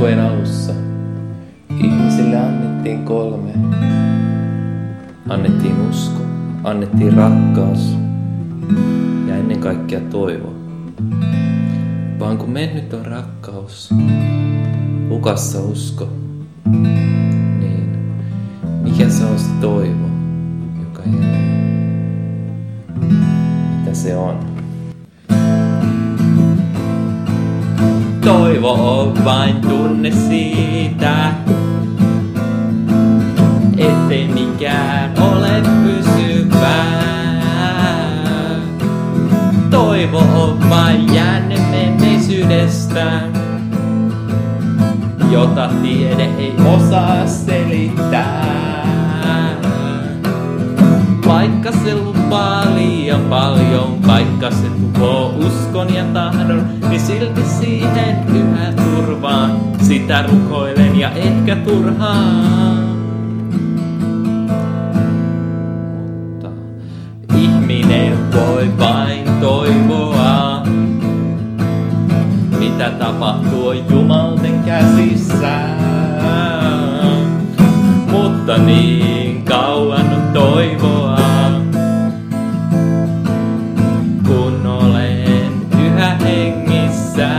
Aikojen alussa ihmisille annettiin 3. Annettiin usko, annettiin rakkaus ja ennen kaikkea toivo. Vaan kun mennyt on rakkaus, hukassa usko, niin mikä se on se toivo, joka jää? Mitä se on? Toivo on vain tunne siitä, ettei mikään ole pysyvää. Toivo on vain jänne menneisyydestä, jota tiede ei osaa selittää. Vaikka se lupaa liian paljon, vaikka se tuhoaa uskon ja tahdon, niin silti siihen yhä turvaan. Sitä rukoilen ja ehkä turhaan. Mutta ihminen voi vain toivoa, mitä tapahtuu Jumalten käsissä. Mutta niin kauan on toivoa, kun olen yhä hengissä.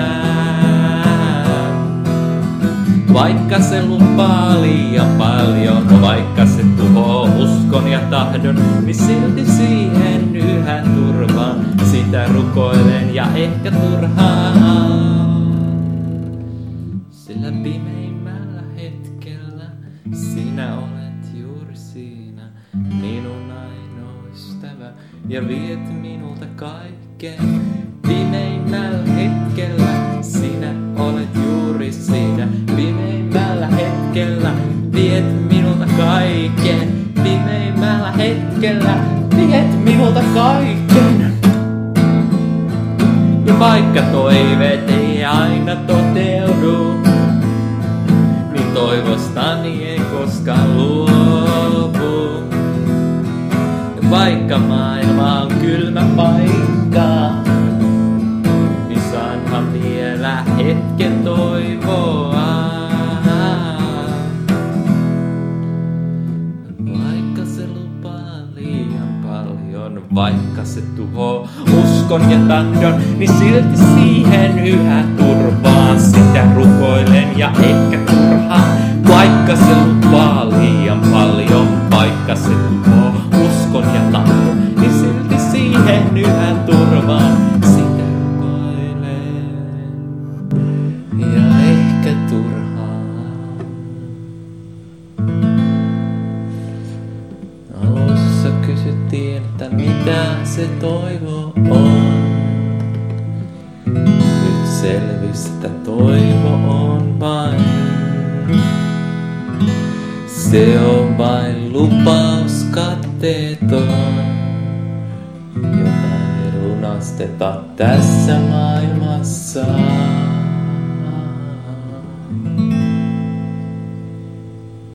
Vaikka se lupaa liian paljon, vaikka se tuhoaa uskon ja tahdon, niin silti siihen yhä turvaan. Sitä rukoilen ja ehkä turhaan. Sillä pimeimmällä hetkellä sinä olet juuri siinä, minun ainoa ystävä, ja viet minulta kaiken. Pimeimmällä hetkellä sinä olet juuri siinä, pimeimmällä hetkellä viet minulta kaiken. Pimeimmällä hetkellä viet minulta kaiken. Ja vaikka toiveet ei aina toteudu, niin toivostani ei koskaan luovu. Ja vaikka maailma on kylmä paikka, niin saanhan vielä hetken toivoa. Vaikka se lupaa liian paljon, vaikka se tuhoaa uskon ja tahdon, niin silti siihen yhä turvaan. Sitä rukoilen ja ehkä turhaan. Vaikka se lupaa liian paljon, vaikka se tuhoaa uskon ja tahdon, niin silti siihen yhä turvaan. Sitä rukoilen ja ehkä turhaan. Alussa kysyttiin, että mitä se toivo on. Nyt selvisi, että toivo on vain. Se on vain lupaus katteeton, jota ei lunasteta tässä maailmassa.